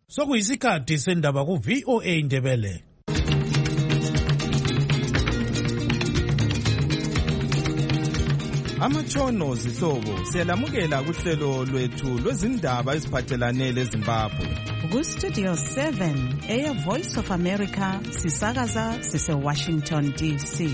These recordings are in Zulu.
Sokuyisikhathi sendaba ku VOA Indebele. Amatshono zihlobo siyalamukela kuhlelo lwethu lwezindaba eziphathelane leZimbabwe. Ku-Studio 7 Air Voice of America sisakaza sise-Washington DC.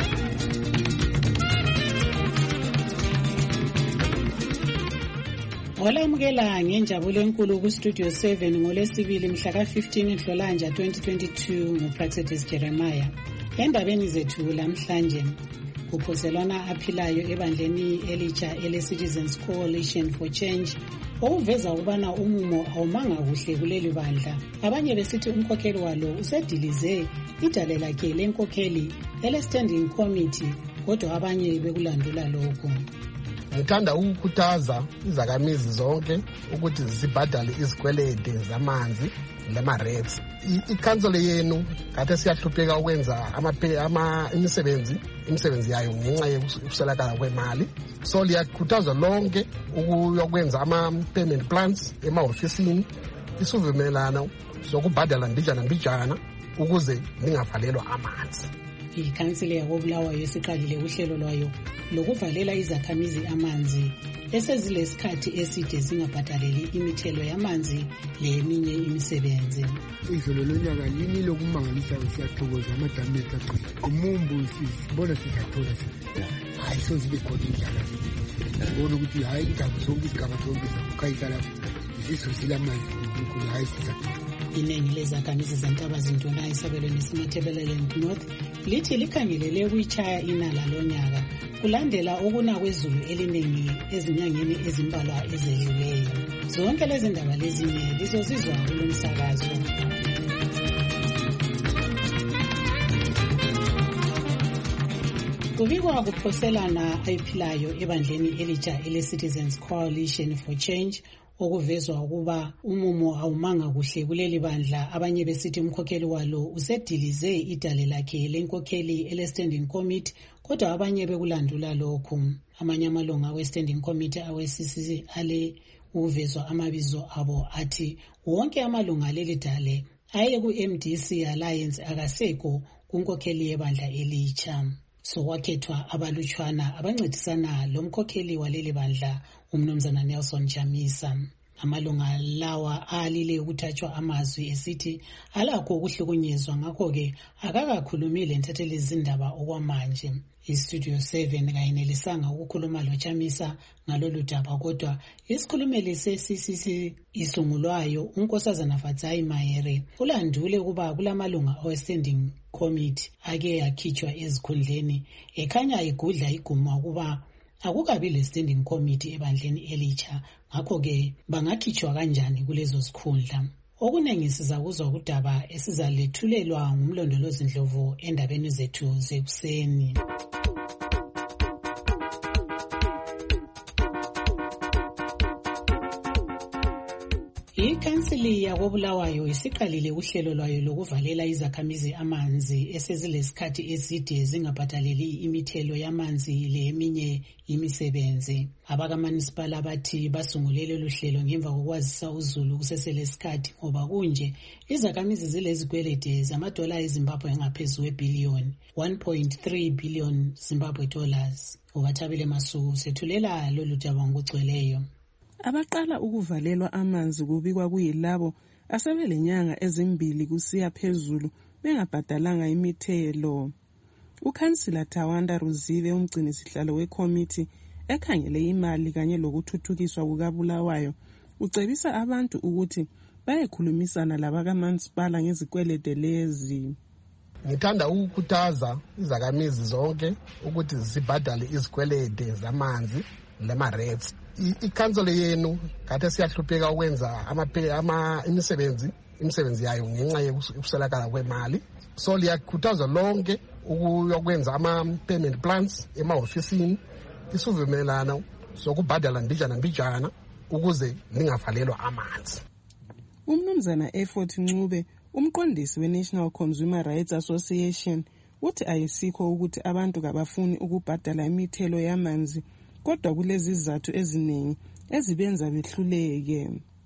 Olamukela ngenjabulo enkulu ku-Studio 7 ngolesibili mhla ka-15 Nhlolanja 2022 nguPraxedis Jeremiah. Endabeni zethu lamhlanje kuphoselwana aphilayo ebandleni elitsha ele-Citizens Coalition for Change okuveza ukubana umumo awumanga kuhle kuleli bandla. Abanye besithi umkhokheli walo usedilize idale lakhe lenkokheli ele-Standing Committee, kodwa abanye bekulandula lokho. Ngithanda ukukhuthaza izakhamizi zonke ukuthi zibhadale izikwelede zamanzi lama-rates. Ikhansela yenu kade siyahlupheka ukwenza imisebenzi yayo ngenxa yokuswelakala kwemali. So liyakhuthaza lonke ukuyokwenza ama-payment plans emahofisini, isivumelano zokubhadala mbijana ukuze lingavalelwa amanzi. Ikhansela yakoBulawayo isiqalile uhlelo lwayo lokuvalela izakhamizi amanzi esezilesikhathi eside zingabhadaleli imithelo yamanzi leminye imisebenzi. Izolo lonyaka lini lokumangalisa siyathokoza amadamu ethu umumbu sibona sizathola hayi sozibe khona indlala sibona ukuthi hayi indaba zonke izigaba zonke zakukhayisa lapho zisozile amanzi unkulunkulu hayi sizathola. Iningi lezakhamizi zeNtabazinduna esabelweni eSemathebeleland North lithi likhangelele ukuyitshaya inala lonyaka kulandela ukuna kwezulu eliningi ezinyangeni ezimbalwa ezedluleyo. Zonke lezi ndaba lezinye lizozizwa kulo msakazo. Kubikwa kuphoselana ayiphilayo ebandleni elitsha ele-Citizens Coalition for Change okuvezwa ukuba umumo awumanga kuhle kuleli bandla. Abanye besithi umkhokheli walo usedilize idale lakhe lenkokheli ele-Standing Committee, kodwa abanye bekulandula lokhu. Amanye amalunga we-Standing Committee awe-CCC ale uvezwa amabizo abo athi wonke amalunga leli dale aye ku-MDC Alliance akasekho kunkokheli yebandla elitsha. Sokwakhethwa abalutshwana abancedisana lomkhokheli waleli bandla umnumzana Nelson Chamisa. Amalunga lawa alile ukuthatshwa amazwi esithi alakho ukuhlukunyezwa, ngakho-ke akakakhulumile ntatheli izindaba okwamanje. iStudio 7 kayenelisanga ukukhuluma loChamisa ngalolu daba, kodwa isikhulumeli se-CCC isungulwayo uNkosazana Fatsayi Mahere ulandule ukuba kulamalunga awe-Standing Committee ake yakhitshwa ezikhundleni ekhanya igudla iguma ukuba akukabi le-Standing Committee ebandleni elitsha, ngakho-ke bangakhitshwa kanjani kulezo zikhundla. Okuningi sizakuzwa kudaba esizalethulelwa ngumlondolozi Ndlovu endabeni zethu zekuseni. Ikhansili yakoBulawayo isiqalile uhlelo lwayo lokuvalela izakhamizi amanzi esezilesikhathi eside zingabhadaleli imithelo yamanzi leminye imisebenzi. Abakamunisipala bathi basungulele luhlelo ngemva kokwazisa uzulu kuseselesikhathi ngoba kunje izakhamizi zilezikwelede zamadola eZimbabwe ngaphezulu kwebillion 1.3 billion Zimbabwe dollars. Ubathabile Masuku sethulela lolu daba ngokugcweleyo. Abaqala ukuvalelwa amanzi kubikwa kuyilabo asebelenyanga ezimbili kusiya phezulu bengabhadalanga imithelo. Ukhansila Tawanda Ruzive umgcini sihlalo wekomiti ekhangele imali kanye lokuthuthukiswa kukaBulawayo ucebisa abantu ukuthi bayekhulumisana labakamunisipala ngezikwelede lezi. Ngithanda ukukhuthaza izakhamizi zonke ukuthi zibhadale izikwelede zamanzi lama-rates. Ikhansela yenu kade siyahlupheka ukwenza imisebenzi yayo ngenxa yokuswelakala kwemali. So liyakhuthaza lonke ukuyokwenza ama-payment plans emahofisini, isivumelano zokubhadala mbijana ukuze lingavalelwa amanzi. Umnumzana Effort Ncube, umqondisi we-National Consumer Rights Association, uthi ayisikho ukuthi abantu kabafuni ukubhadala imithelo yamanzi, kodwa kulezi izathu eziningi ezibenza behluleke.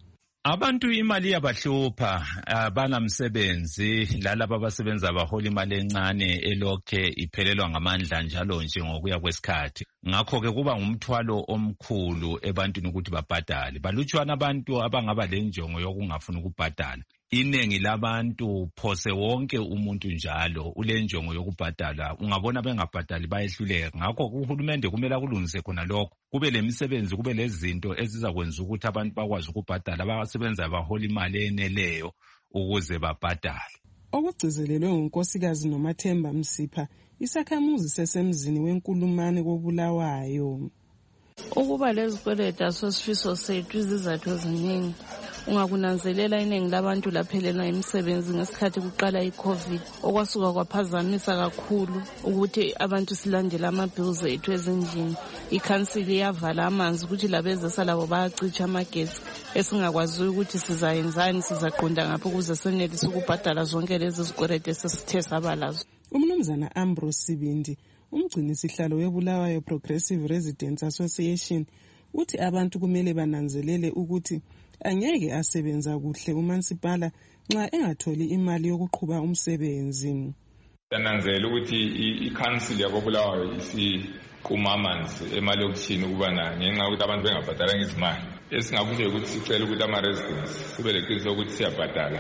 Abantu imali yabahlupha banamsebenzi lalabo abasebenza bahola imali encane elokhe iphelelwa ngamandla njalo nje ngokuya kwesikhathi. Ngakho-ke kuba ngumthwalo omkhulu ebantwini ukuthi babhadale. Balutshwana abantu abangaba lenjongo yokungafuni ukubhadala. Iningi labantu phose wonke umuntu njalo ulenjongo yokubhadala. Ungabona bengabhadali bayehluleka. Ngakho uhulumende kumele akulungise khona lokho. Kube lemisebenzi, kube lezinto ezizakwenza ukuthi abantu bakwazi ukubhadala, abasebenza bahola imali eneleyo ukuze babhadale. Okugcizelelwe ngunkosikazi Nomathemba Msipha, isakhamuzi sesemzini wenkulumane koBulawayo. Ukuba lezikweleta sosifiso sethu izizathu eziningi. Ungakunanzelela iningi labantu laphelelwa imisebenzi ngesikhathi kuqala iCovid, okwasuka kwaphazamisa kakhulu ukuthi abantu silandele ama-bills ethu ezindlini. Ikhansili yavala amanzi ukuthi labezesa labo bayacitsha amagetsi, esingakwazi ukuthi sizayenzani, sizaqonda ngapho ukuze senelise ukubhadala zonke lezi zikweleta esesithe sabalazo. Umnumzana Ambrose Sibindi, umgcini sihlalo weBulawayo Progressive Residents Association, uthi abantu kumele bananzelele ukuthi angeke asebenza kuhle umansipala nxa engatholi imali yokuqhuba umsebenzi. Yananzela ukuthi i-council yakoBulawayo isiquma amanzi emali yokuthini ukuba nayo ngenxa ukuthi abantu bengabhadalanga izimali. Esingakusho ukuthi sicela ukuthi ama-residents sibe leqiniso ukuthi siyabhadala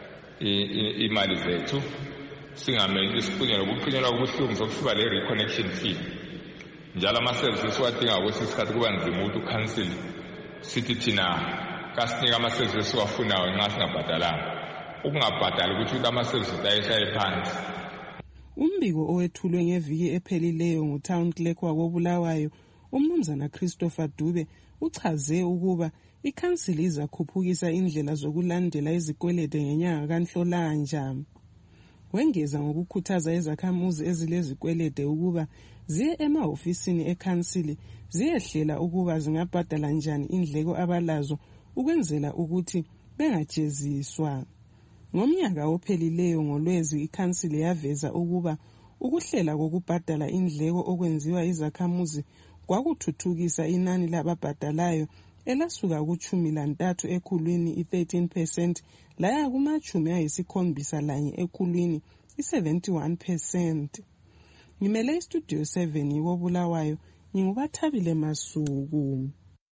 imali zethu, singamele isiqunyelwa ukuqinyelwa kubuhlungu sokusiba le-reconnection fee. Njalo ama-services siwadinga kwesinye isikhathi kuba nzima ukuthi u-council sithi thina kasinika ama-services siwafunayo nxa singabhadalanga. Ukungabhadali ukuthi ama-services ayeshaye phansi. Umbiko owethulwe ngeviki ephelileyo nguTown Clerk wakoBulawayo, umnumzana Christopher Dube, uchaze ukuba ikhansili izakhuphukisa indlela zokulandela izikwelede ngenyanga kaNhlolanja. Wengeza ngokukhuthaza izakhamuzi ezilezikwelede ukuba ziye emahofisini ekhansili ziyehlela ukuba zingabhadala njani indleko abalazo ukwenzela ukuthi bengajeziswa. Ngomnyaka ophelileyo ngoLwezi ikhansili yaveza ukuba ukuhlela kokubhadala indleko okwenziwa izakhamuzi kwakuthuthukisa inani lababhadalayo elasuka ku13% ekhulwini i13% laya kuma71% ekhulwini i71%. Ngimele istudio 7 koBulawayo, nginguBathabile Masuku.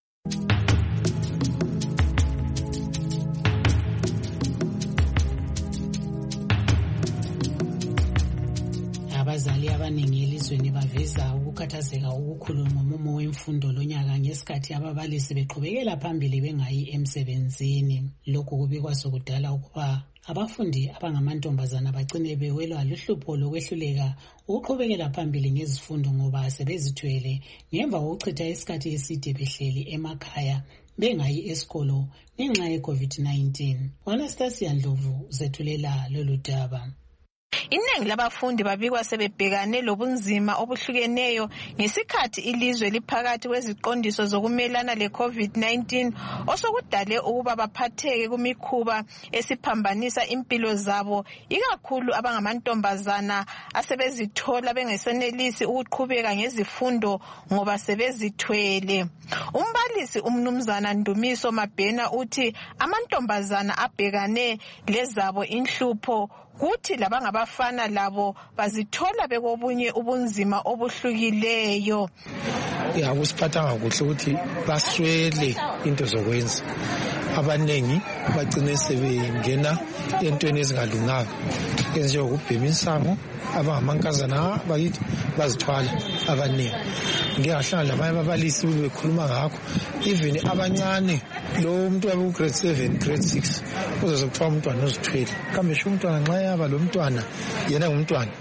Abazali abaningi elizweni baveza ukukhathazeka okukhulu ngomumo wemfundo lonyaka ngesikhathi ababalisi beqhubekela phambili bengayi emsebenzini. Lokhu kubikwa sokudala ukuba abafundi abangamantombazana bagcine bewelwa luhlupho lokwehluleka ukuqhubekela phambili ngezifundo ngoba sebezithwele ngemva kokuchitha isikhathi eside behleli emakhaya bengayi esikolo ngenxa ye-COVID-19. Anastasia Ndlovu zethulela lolu daba. Iningi labafundi babikwa sebebhekane lobunzima obuhlukeneyo ngesikhathi ilizwe liphakathi kweziqondiso zokumelana le-COVID-19 osokudale ukuba baphatheke kumikhuba esiphambanisa impilo zabo, ikakhulu abangamantombazana asebezithola bengesenelisi ukuqhubeka ngezifundo ngoba sebezithwele. Umbalisi umnumzana Ndumiso Mabhena uthi amantombazana abhekane lezabo inhlupho kuthi labangabafana labo bazithola bekobunye ubunzima obuhlukileyo. Akusiphathanga kuhle ukuthi baswele into zokwenza. Abanengi bagcine sebengena entweni ezingalunganga enjengokubhema insango. Abangamankazana bayithi bazithwala abaningi. Ngiyahlala labanye ababalisi bekhuluma ngakho, even abancane lo umuntu wabe grade 7 grade 6 uzokuthiwa umntwana uzithwele kambe sho umntwana nxa yaba lo mntwana yena ngumntwana.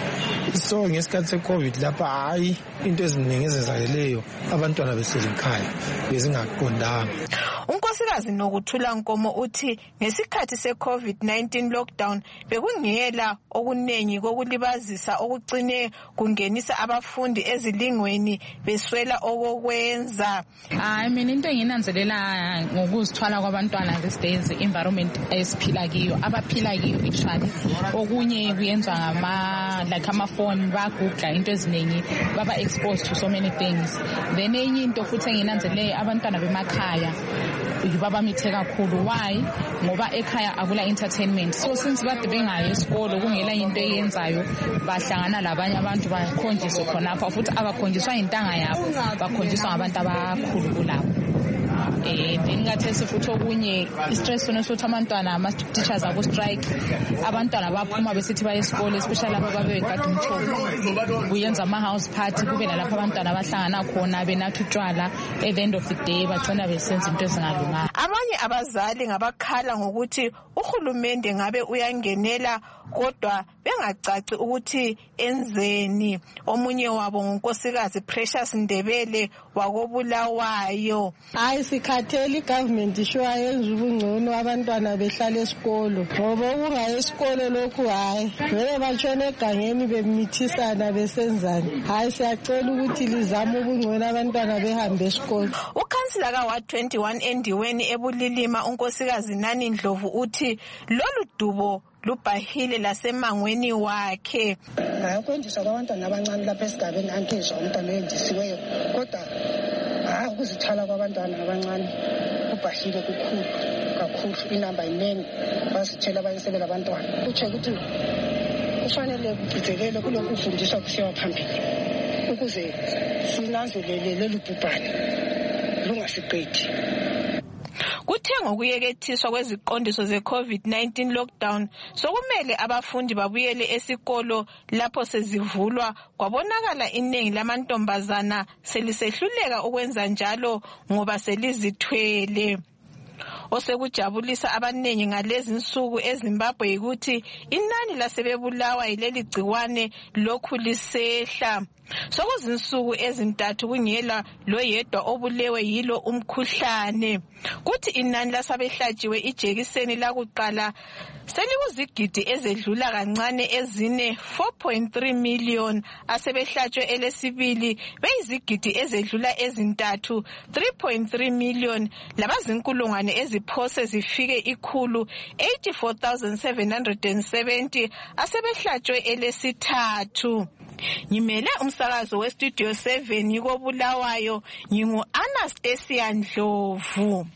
So ngesikhathi se-COVID lapha hayi into eziningi ezenzakeleyo abantwana behleli ekhaya bezingaqondanga. Unkosikazi Nokuthula Nkomo uthi ngesikhathi se-COVID-19 lockdown bekungela okunengi kokulibazisa okucine kungenisa abafundi ezilingweni beswela okokwenza. Mina into enginanzelela ngokuzithwala kwabantwana these days environment esiphila kiyo abaphila kiyo actually okunye kuyenzwa amafoni bagugla into eziningi baba exposed to so many things. Then enye into futhi enginanzelele abantwana bemakhaya yibo abamithe kakhulu. Why? Ngoba ekhaya akula entertainment. So since bade bengayi esikolo kungela into eyenzayo bahlangana labanye abantu bakhonjiswe khonapha futhi abakhonjiswa intanga yabo bakhonjiswa ngabantu abakhulu kulabo. Ndingathesi futhi okunye i-stress sona sokuthi abantwana ama-teachers abo-strike, abantwana baphuma besithi baye esikole, especially aba babekade umthombo kuyenza ama-house party, kube lalapho abantwana bahlangana khona benatha utshwala. At the end of the day batshona besenza into ezingalunganga. Abanye abazali ngabakhala ngokuthi uhulumende ngabe uyangenela kodwa bengacaci ukuthi enzeni. Omunye wabo ngunkosikazi Precious Ndebele wakobulawayo. Hayi sikhatheli government ishwa yenza ubungcono abantwana behlala esikolo. Ngoba ukungayi esikolo lokhu hayi vele batshona egangeni bemithisana besenzani. Hayi siyacela ukuthi lizame ubungcono abantwana behambe esikolo. Ukhansila ka-Ward 21 endiweni ebulilima unkosikazi Nani Ndlovu uthi lolu dubo lubhahile lasemangweni wakhe. Ngayokwendiswa kwabantwana abancane lapha esigabeni angizwa umntwana oyendisiweyo, kodwa ukuzithala kwabantwana abancane kubhahile kakhulu, inamba inengi basithela abanye sebelabantwana. Kutsho ukuthi kufanele kugcizelele kulokhu kufundiswa kusiya phambili ukuze sinanzelele lolu bhubhane lungasiqedi. Kuthe ngokuyekethiswa kweziqondiso ze-COVID-19 lockdown sokumele abafundi babuyele esikolo lapho sezivulwa kwabonakala iningi lamantombazana selisehluleka ukwenza njalo ngoba selizithwele. Osekujabulisa abanengi ngalezi insuku eZimbabwe ukuthi inani lasebebulawa yileli gciwane lokhu lisehla. Sokuzinsuku ezintathu kungela loyedwa obulewe yilo umkhuhlane. Kuthi inani lasabehlatshiwe ijekiseni lakuqala selikuzigidi ezedlula kancane ezine 4.3 million, asebehlatshwe elesibili beyizigidi ezedlula ezintathu 3.3 million, labazinkulungwane eziphose zifike 184,770 asebehlatshwe elesithathu. Ngimele umsakazo weStudio 7 kobulawayo, ngingu-Anastasia Ndlovu.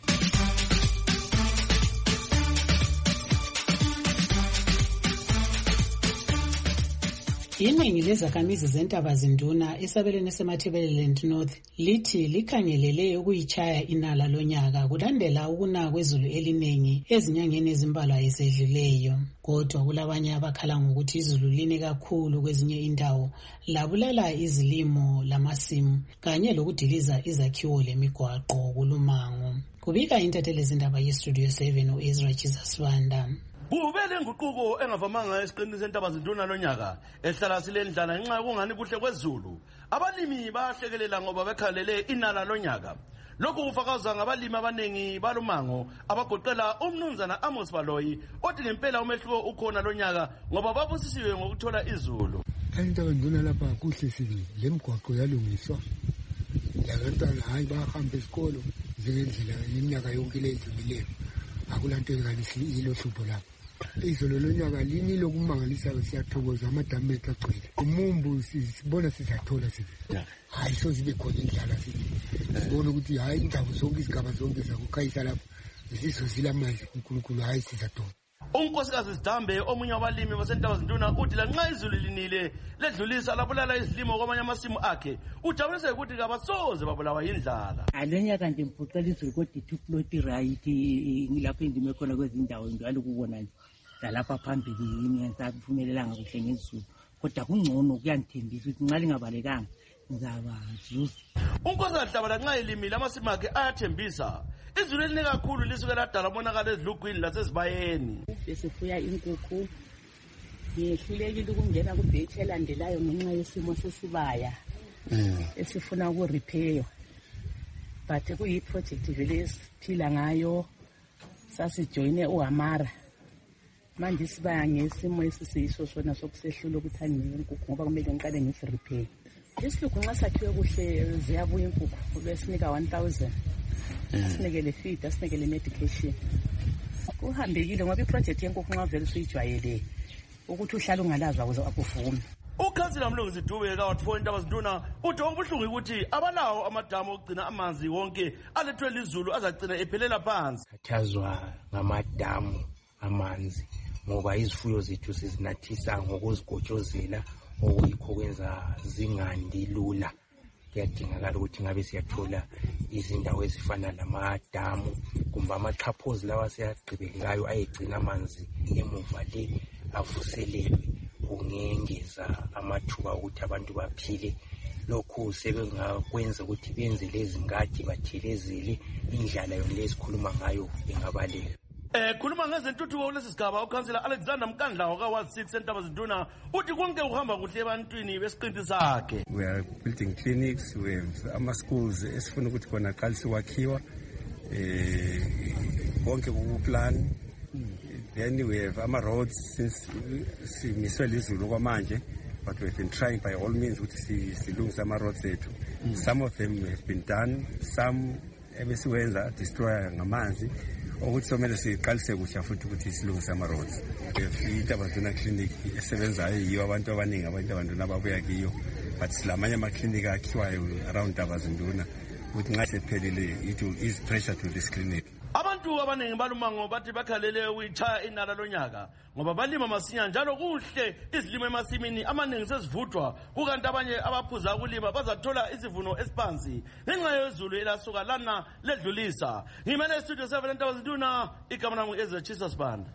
Iningi lezakhamizi zeNtabazinduna esabelweni seMatabeleland North lithi likhangelele ukuyitshaya inala lonyaka kulandela ukuna kwezulu eliningi ezinyangeni ezimbalwa ezedluleyo. Kodwa kulabanye abakhala ngokuthi izulu line kakhulu kwezinye indawo labulala izilimo lamasimu kanye lokudiliza izakhiwo lemigwaqo kulumango. Kubika intatheli zindaba yeStudio 7 uEzra Chisaswanda. Kuvele inguquko engavamanga esiqinini seNtabazinduna lonyaka ehlala silendlala ngenxa yokungani kuhle kwezulu. Abalimi bahlekelela ngoba bekhalele inala lonyaka. Lokhu kufakazwa ngabalimi abanengi balumango abagoqela umnumzana Amos Baloyi othi ngempela umehluko ukhona lonyaka ngoba babusisiwe ngokuthola izulu. eNtabazinduna lapha kuhle sibili, lemigwaqo yalungiswa, labantwana hayi bahamba esikolo njengendlela iminyaka yonke ledlulileyo. Akulanto engalisi ilo hlupho lapho. Izolo lonyaka lini lokumangalisayo, siyathokoza amadamu ethu agcwele. Umumbu sibona sizathola sithi hayi sozibe khona indlala sithi sibona ukuthi hayi indawo zonke izigaba zonke zakukhayisa lapho zizozila amanzi uNkulunkulu hayi sizathola. Unkosikazi Sidambe omunye wabalimi baseNtabazinduna uthi lanxa izulu linile ledlulisa labulala izilimo kwamanye amasimu akhe ujabulise ukuthi kabasoze babulawa yindlala. Alonyaka ndimpucela izulu kodwa ithi right ngilapho indime khona kwezindawo njalo kubona nje lalapha phambili ngiyasaphumelelanga kuhle ngezulu kodwa kungcono kuyandithembisa ukuthi nxa lingabalekanga ngizaba zuza. Unkosikazi Hlabala nxa elimile amasimu akhe ayathembisa. Izulu eline kakhulu lisuke ladala umonakalo ezilugwini lasezibayeni. Besifuya inkukhu, ngiyehlulekile ukungena kubhethi elandelayo ngenxa yesimo sesibaya esifuna ukurepair. But kuyiproject vele esiphila ngayo, sasijoyine uHamara. Manje isibaya ngesimo esisiyiso sona sokusehlula ukuthi angiyeke inkukhu ngoba kumele ngiqale ngisirepair. Isilugu nxa sakhiwe kuhle ziyabuya inkukhu besinika 1,000. Asinekele feed, asinekele medication. Kuhambekile ngoba iproject yenkukhu nxa vele usuyijwayele ukuthi uhlala ungalazwa ukuze akuvumi. ukhansila Mlungisi Dube kaWard 4 eNtabazinduna uthi okubuhlungu ukuthi abalawo amadamu okugcina amanzi wonke alethwe lizulu azagcina ephelela phansi. Khathazwa ngamadamu amanzi ngoba izifuyo zethu sizinathisa ngokuzigotshozela okuyikho kwenza zingandi lula. Kuyadingakala ukuthi ngabe siyathola izindawo ezifana namadamu kumbe amaxhaphozi lawa seyagqibelekayo ayegcina amanzi emuva le avuselelwe kungengeza amathuba ukuthi abantu baphile. Lokhu sebengakwenza ukuthi benze lezi ngadi bathelezele indlala yonke esikhuluma ngayo engabaleka. Khuluma ngezentuthuko kulesi sigaba ukhansela Alexander Mkandla kaWard 6 eNtabazinduna uthi konke uhamba kuhle ebantwini besiqinti sakhe. We are building clinics, we have ama-schools esifuna ukuthi khona qalise wakhiwa konke kuplan. Then we have ama-roads since simiswe lizulu kwamanje, but we have been trying by all means ukuthi silungise ama-roads ethu. Some of them have been done, some ebesiwenza destroy ngamanzi ukuthi somele siqalise kuhle futhi ukuthi silungise ama-roads. INtabazinduna clinic esebenzayo yiyo abantu abaningi abantu ababuya kiyo, but silamanye ama-clinic akhiwayo around Ntabazinduna ukuthi nxa sephelile it will ease pressure to this clinic. Abantu abaningi balumango bathi bakhalele ukuyitshaya inala lonyaka ngoba balima masinya njalo kuhle izilimo emasimini amaningi sesivuthwa kukanti abanye abaphuza ukulima bazathola isivuno esiphansi ngenxa yezulu elasuka lana ledlulisa. Ngimele studio 7 eNtabazinduna, igama lami Ezechisa Sibanda.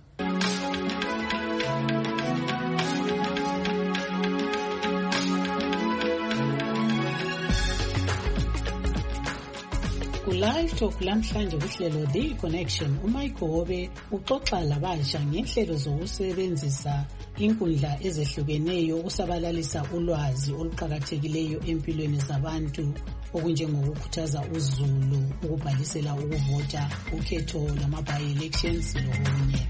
Live Talk lamhlanje kuhlelo The Connection, uMichael Hobe uxoxa labasha ngenhlelo zokusebenzisa inkundla ezehlukeneyo ukusabalalisa ulwazi oluqhakathekileyo empilweni zabantu okunjengokukhuthaza uzulu ukubhalisela ukuvota ukhetho lama-by-elections lokunye.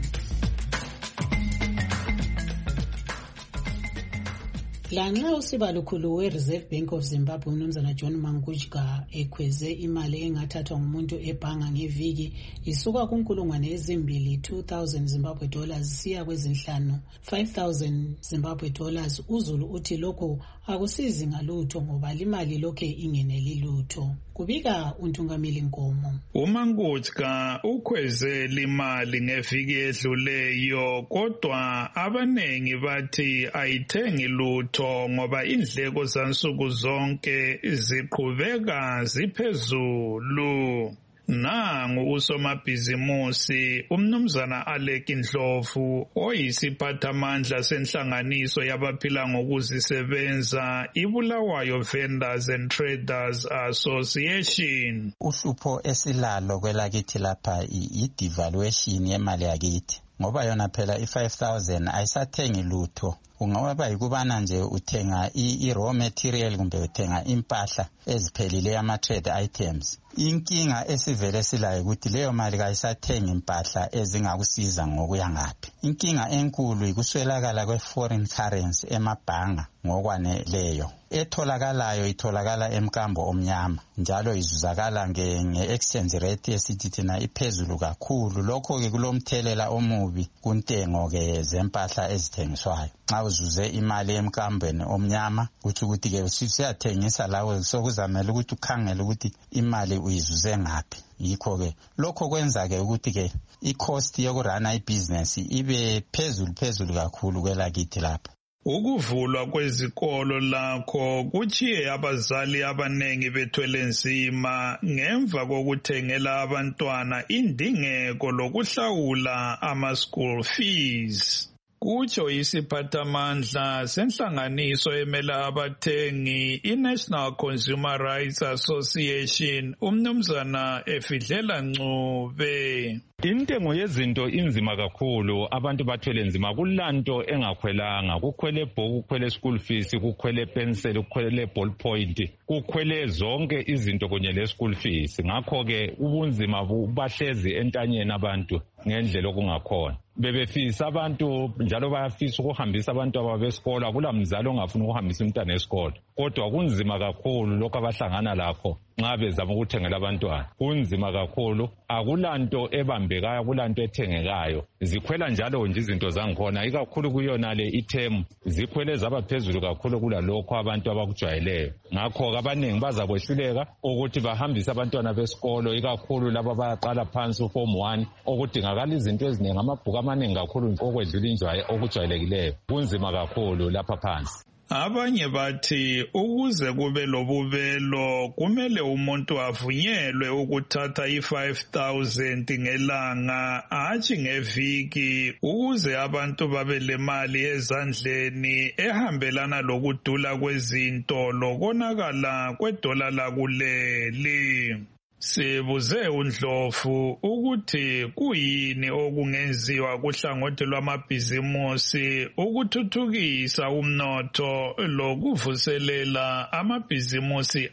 Lanxa usibalukhulu we-Reserve Bank of Zimbabwe uMnumzana John Mangujka ekhweze imali engathathwa ngumuntu ebhanga ngeviki isuka kunkulungwane ezimbili 2,000 Zimbabwe dollars siya kwezinhlanu 5,000 Zimbabwe dollars, uzulu uthi lokho akusizi ngalutho ngoba limali lokhe ingeneli lutho. Kubika uNtungamili Nkomo. uMangujka ukhweze limali ngeviki edluleyo kodwa abanengi bathi ayithengi lutho ngoba indleko zansuku zonke ziqhubeka ziphezulu. Nangu usomabhizimusi uMnumzana Alec Ndlovu oyisiphathamandla senhlanganiso yabaphila ngokuzisebenza iBulawayo Vendors and Traders Association. Uhlupho esilalo kwelakithi lapha i-devaluation yemali yakithi ngoba yona phela i-5,000 ayisathengi lutho. Ungaba yikubana nje uthenga i-raw material kumbe uthenga impahla eziphelile ama-trade items. Inkinga esivele silayo ukuthi leyo mali kayisathengi impahla ezingakusiza ngokuya ngaphi. Inkinga enkulu ikuswelakala kwe-foreign currency emabhanga ngokwaneleyo. Etholakalayo itholakala emkambo omnyama njalo izuzakala nge-exchange rate esithi thina iphezulu kakhulu. Lokho-ke kulomthelela omubi kuntengo-ke zempahla ezithengiswayo. Nxa uzuze imali emkambeni omnyama kuthi ukuthi-ke siyathengisa lawe sokuzamela ukuthi ukhangele ukuthi imali uyizuze ngaphi. Yikho-ke lokho kwenza-ke ukuthi-ke i-cost yokurana ibhizinesi ibe phezulu kakhulu kwelakithi lapha. Ukuvulwa kwezikolo lakho kuchiye abazali abanengi bethwele nzima ngemva kokuthengela abantwana indingeko lokuhlawula ama-school fees. Kutsho isiphathamandla senhlanganiso emela abathengi i-National Consumer Rights Association uMnumzana Efidlela Ncube. Intengo yezinto inzima kakhulu, abantu bathwele nzima. Kulanto engakhwelanga, kukhwele ibhuku, kukhwele school fees, kukhwele pencil, kukhwele ballpoint, kukhwele zonke izinto kunye le school fees. Ngakho-ke ubunzima bahlezi entanyeni abantu ngendlela okungakhona. Bebefisa abantu njalo bayafisa ukuhambisa abantu ababesikolo, akulamzali ongafuna ukuhambisa umntwana esikolo. Kodwa kunzima kakhulu lokho abahlangana lakho nxa bezama ukuthengela abantwana kunzima kakhulu, akulanto ebambekayo, akulanto ethengekayo. Zikhwela njalo nje izinto zangikhona, ikakhulu kuyonale ithemu zikhwele zaba phezulu kakhulu kulalokho abantu abakujwayeleyo. Ngakho abaningi bazakwehluleka ukuthi bahambise abantwana besikolo, ikakhulu laba bayaqala phansi uform 1, okudingakala izinto eziningi, amabhuku amaningi kakhulu okwedlula injwaye okujwayelekileyo. Kunzima kakhulu lapha phansi. Abanye bathi ukuze kube lobubelo kumele umuntu avunyelwe ukuthatha i-5,000 ngelanga hatshi ngeviki ukuze abantu babe le mali ezandleni ehambelana lokudula kwezinto lokonakala kwedola lakuleli. Sibuze uNdlovu ukuthi kuyini okungenziwa kuhlangothi lwamabhizimusi ukuthuthukisa umnotho lokuvuselela amabhizimusi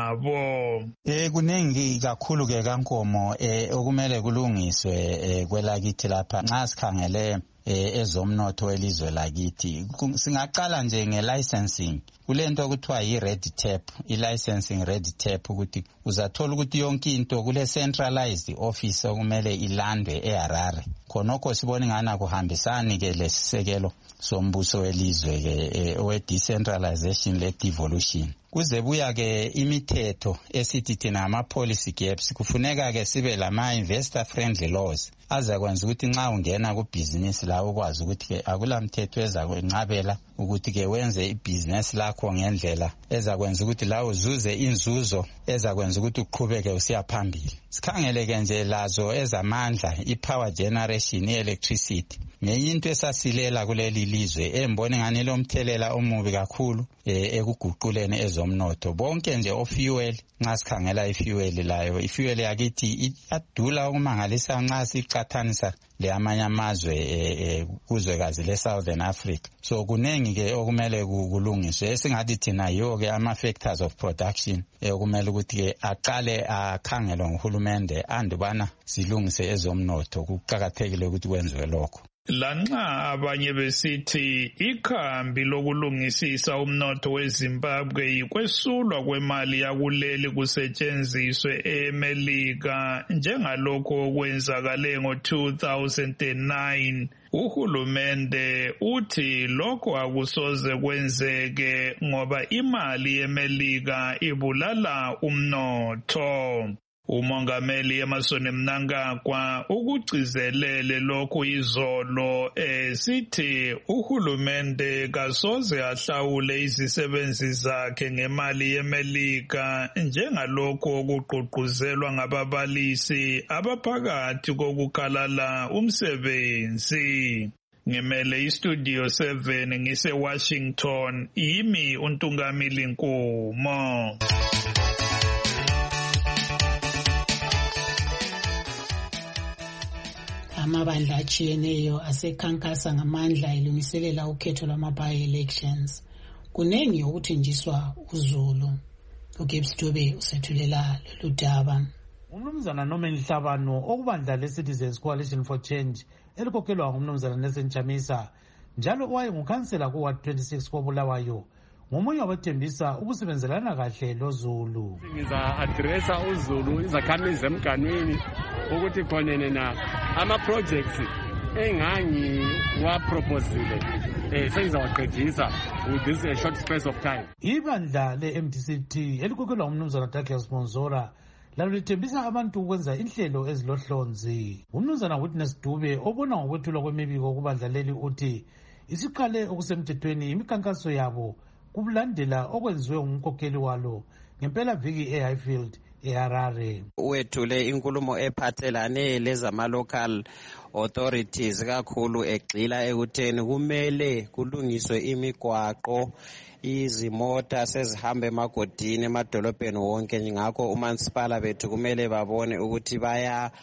abo. Kuningi kakhulu ke kankomo okumele kulungiswe kwelakithi lapha nxa sikhangele ezomnotho welizwe lakithi. Singaqala nje nge-licensing. Kulento okuthiwa yi-red tape, i-licensing red tape, ukuthi uzathola ukuthi yonke into kule centralized office okumele ilandwe eHarare. Khonokho sibona ngana kuhambisani ke lesisekelo sombuso welizwe ke owe-decentralization le-devolution. Kuze buya ke imithetho esithi thina ama-policy gaps, kufuneka ke sibe lama-investor friendly laws azakwenza ukuthi nxa ungena kubhizinisi la ukwazi ukuthi ke akula mthetho ezakwenqabela ukuthi ke wenze ibhizinisi lakho ngendlela ezakwenza ukuthi la uzuze inzuzo ezakwenza ukuthi uqhubeke usiya phambili. Sikhangele ke nje lazo ezamandla, i-power generation, i-electricity. Ngenye into esasilela kuleli lizwe embone ngani lo mthelela omubi kakhulu ekuguquleni ezomnotho. Bonke nje ofuel, nxa sikhangela ifuel layo, ifuel yakithi iyadula ukumangalisa nxa siqathanisa le amanye amazwe kuzwekazi le-Southern Africa. So kunengi ke okumele kulungiswe esingathi thina yiwo ke ama-factors of production okumele ukuthi ke aqale akhangelwe nguhulumende andubana silungise ezomnotho. Kuqakathekile ukuthi kwenziwe lokho. Lanxa abanye besithi ikhambi lokulungisisa umnotho weZimbabwe yikwesulwa kwemali yakuleli kusetshenziswe eMelika njengalokho okwenzakale ngo-2009, uhulumende uthi lokho akusoze kwenzeke ngoba imali yeMelika ibulala umnotho. Umongameli Emmerson Mnangagwa ukugcizelele lokhu izolo sithi uhulumende kasoze ahlawule izisebenzi zakhe ngemali yeMelika njengalokho okugqugquzelwa ngababalisi abaphakathi kokukhalala umsebenzi. Ngimele iStudio 7 ngise Washington, yimi uNtungamili Nkomo. Amabandla achiyeneyo asekhankasa ngamandla elungiselela ukhetho lwama-by-elections. Kunengi ukuthenjiswa uZulu. uGibbs Dube usethulela lolu daba. Umnumzana Norman Hlabano okubandla le-Citizens Coalition for Change elikhokhelwa ngumnumzana Nelson Chamisa njalo owayengukhansela kuWard 26 koBulawayo ngomunye wabathembisa ukusebenzelana kahle loZulu. Ngiza-adressa uZulu izakhamizi emganwini ukuthi khonene na ama-projects engangiwaproposile sengizawaqedisa with this short space of time. Ibandla le-MDCT elikhokhelwa ngumnumzana Douglas Monzora lalo lithembisa abantu ukwenza inhlelo ezilohlonzi. Umnumzana Witness Dube obona ngokwethulwa kwemibiko kubandla leli uthi isiqale okusemthethweni imikhankaso yabo kulandela okwenziwe ngumkhokheli walo ngempela viki eHighfield eHarare. Wethule inkulumo ephathelane lezama-local authorities kakhulu egxila ekutheni kumele kulungiswe imigwaqo, izimota sezihamba emagodini emadolobheni wonke. Ngakho umansipala bethu kumele babone ukuthi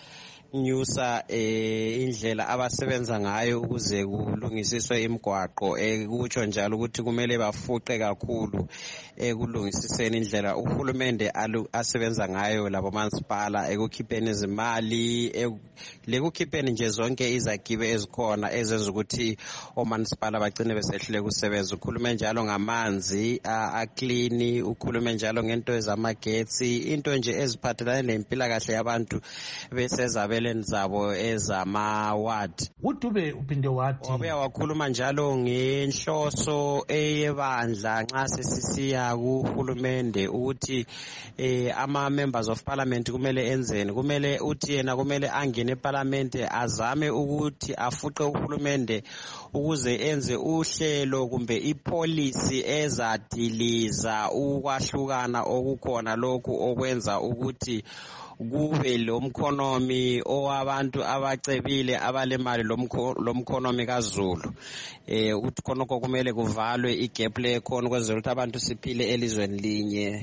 nyusa indlela abasebenza ngayo ukuze kulungisiswe imigwaqo kutsho njalo ukuthi kumele bafuqe kakhulu ekulungisiseni indlela uhulumende asebenza ngayo labo masipala ekukhipheni izimali lekukhipheni nje zonke izakibe ezikhona ezenza ukuthi omasipala bagcine besehlule kusebenza. Ukhulume njalo ngamanzi aklini, ukhulume njalo ngento ezamagetsi, into nje eziphathelane nempilakahle yabantu besezabeleni zabo ezama-ward. uDube uphinde wathi wabuya wakhuluma njalo ngenhloso eyebandla nxa sesisiya kuhulumende ukuthi ama-members of parliament kumele enzeni. Kumele uthi yena kumele angene eparlamente azame ukuthi afuqe uhulumende ukuze enze uhlelo kumbe ipolicy ezadiliza ukwahlukana okukhona lokhu okwenza ukuthi kube lomkhonomi owabantu abacebile abalemali lomkhonomi kaZulu. Ukuthi khonokho kumele kuvalwe igap lekhona ukwenzela ukuthi abantu siphile elizweni linye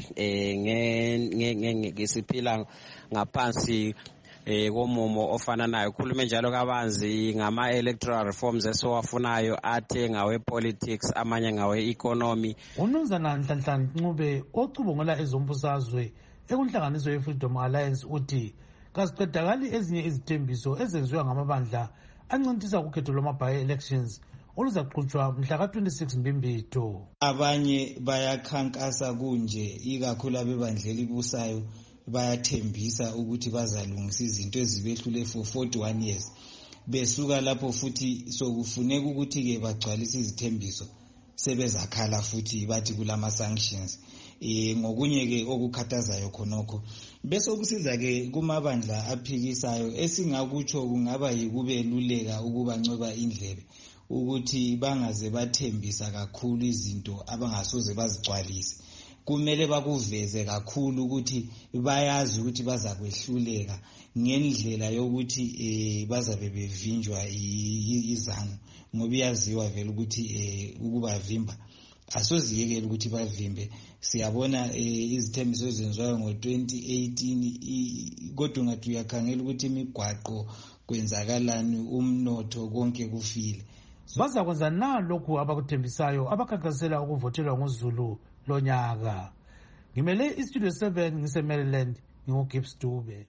siphila ngaphansi komumo ofananayo. Ukhulume njalo kabanzi ngama-electoral reforms esiwafunayo athe ngawe-politics amanye ngawe-economy. uMnumzana Nhlanhla Ncube ocubungula ezombusazwe ekunhlanganiso ye-Freedom Alliance uthi kaziqedakali ezinye izithembiso ezenziwa ngamabandla ancintisa ukhetho lwama-by-elections oluzaqhutshwa mhla ka-26 Mbimbitho. Abanye bayakhankasa kunje, ikakhulu abebandla elibusayo bayathembisa ukuthi bazalungisa izinto ezibehlule for 41 years. Besuka lapho futhi sokufuneka ukuthi-ke bagcwalise izithembiso sebezakhala futhi bathi kulama-sanctions. Ngokunye-ke okukhathazayo khonokho bese okusiza-ke kumabandla aphikisayo esingakutsho kungaba yikubeluleka ukubancweba indlebe ukuthi bangaze bathembisa kakhulu izinto abangasoze bazigcwalise. Kumele bakuveze kakhulu ukuthi bayazi ukuthi baza kwehluleka ngendlela yokuthi bazabe bevinjwa izango, ngoba iyaziwa vele ukuthi ukubavimba asoziyekela ukuthi bavimbe. Siyabona izithembiso ezenziwayo ngo-2018 kodwa ungathi uyakhangela ukuthi imigwaqo kwenzakalani, umnotho konke kufile. Bazakwenza na lokhu abakuthembisayo abakhankasela ukuvothelwa nguZulu lonyaka? Ngimele iStudio 7 ngise-Maryland, nginguGibbs Dube.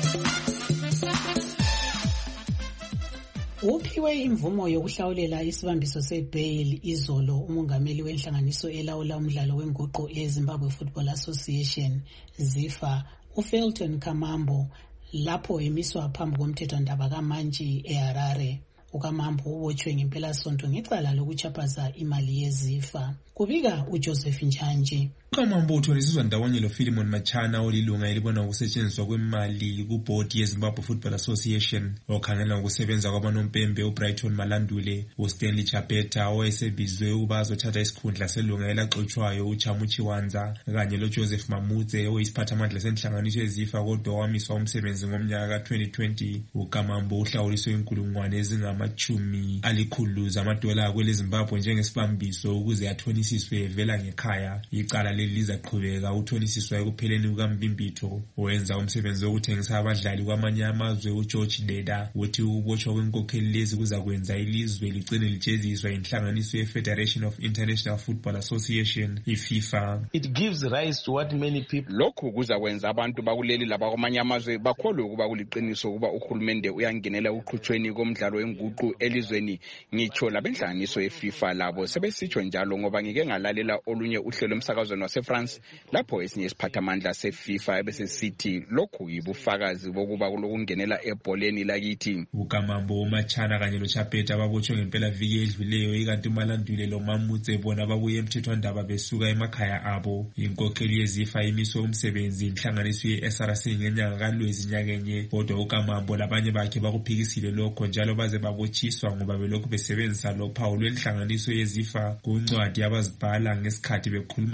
Uphiwe imvumo yokuhlawulela isibambiso sebail izolo umongameli wenhlanganiso elawula umdlalo wenguqu eZimbabwe Football Association ZIFA uFelton Kamambo lapho emiswa phambi komthethwandaba kaMantshi eHarare. uKamambo ubotshwe ngempelasonto ngecala lokuchaphaza imali yeZIFA. Kubika uJoseph Njanji. uKamambo uthonisiswa ndawonye loPhilemon Machana olilunga elibona ukusetshenziswa kwemali kubhodi yeZimbabwe Football Association, okhangela ukusebenza kwabanompembe uBrighton Malandule, uStanley Chapeta owayesebizwe ukuba azothatha isikhundla selunga elaxotshwayo uChamuchi Wanza, kanye loJoseph Mamudze oyisiphathamandla senhlanganiso yeZIFA kodwa wamiswa umsebenzi ngomnyaka ka-2020. uKamambo uhlawuliswe inkulungwane ezingama-100 zamadola kweleZimbabwe njengesibambiso ukuze athonisiswe vela ngekhaya. Icala leli lizaqhubeka uthonisiswa ekupheleni kukaMbimbitho. Owenza umsebenzi wokuthengisa abadlali kwamanye amazwe uGeorge Deda uthi ukubotshwa kwenkokheli lezi kuzakwenza ilizwe ligcine lijeziswa inhlanganiso ye-Federation of International Football Association, iFIFA. It gives rise to what many people. Lokhu kuzakwenza abantu bakuleli labakwamanye amazwe bakholwe ukuba kuliqiniso ukuba uhulumende uyangenela uqhutshweni komdlalo wenguqu elizweni. Ngitsho labenhlanganiso yeFIFA labo sebesitsho njalo ngoba ngike ngalalela olunye uhlelo emsakazweni waseFrance lapho esinye isiphathamandla seFIFA ebesesithi lokhu yibufakazi bokuba kulokungenela ebholeni lakithi. uKamambo, uMachana kanye loChapeta babotshwe ngempela viki edluleyo, ikanti uMalandule loMamudze bona babuye emthethwandaba besuka emakhaya abo. Inkokheli yeZIFA imiswe umsebenzi inhlanganiso ye-SRC ngenyanga kaLwezi nyakenye, kodwa uKamambo labanye bakhe bakuphikisile lokho njalo baze babotshiswa ngoba belokhu besebenzisa lophawu lwenhlanganiso yeZIFA kuncwadi abazibhala ngesikhathi bekhuluma labeFIFA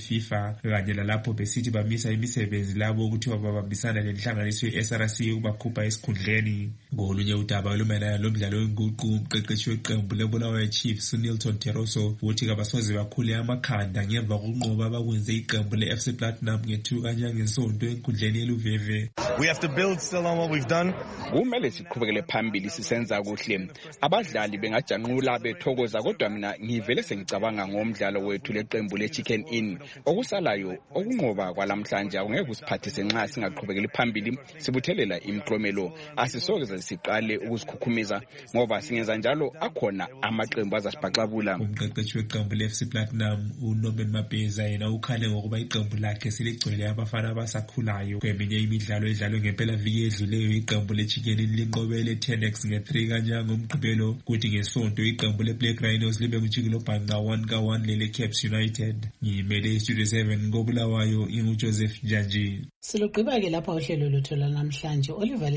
FIFA kanye lalapho besithi bamisa imisebenzi labo ukuthi babambisana lenhlanganiso ye-SRC ukubakhupha esikhundleni. Ngolunye udaba olumayelana lomdlalo wenguqu, umqeqeshi weqembu leBulawayo Chiefs uNilton Teroso uthi kabasoze bakhule amakhanda ngemva kokunqoba abakwenze iqembu le-FC Platinum ngethuka ngesonto enkundleni yeLuveve. We have to build still on what we've done. Kumele siqhubekele phambili sisenza kuhle. Abadlali bengajanqula bethokoza kodwa mina ngivele sengicabanga ngomdlalo wethu leqembu leChicken Inn. Okusalayo okunqoba kwalamhlanje akungeke kusiphathise nxa singaqhubekeli phambili sibuthelela imiklomelo. Asisoke siqale ukusikhukhumeza ngoba singenza njalo akhona amaqembu azasibhaxabula. Umqeqeshi weqembu le-FC Platinum uNorman Mabheza yena ukhale ngokuba iqembu lakhe seligcwele abafana abasakhulayo. Kweminye imidlalo edlalwe ngempelaviki edluleyo iqembu leChicken Inn linqobele Tenex nge-3 kanyanga ngomgqibelo, kuthi ngesonto iqembu leBlack Rhinos libe kujikelo bhanqa 1-1 lele-Caps United. Ngimele iStudio 7 koBulawayo, inguJoseph Njanji. Silugqiba ke lapha uhlelo lwethu lanamhlanje. Oliver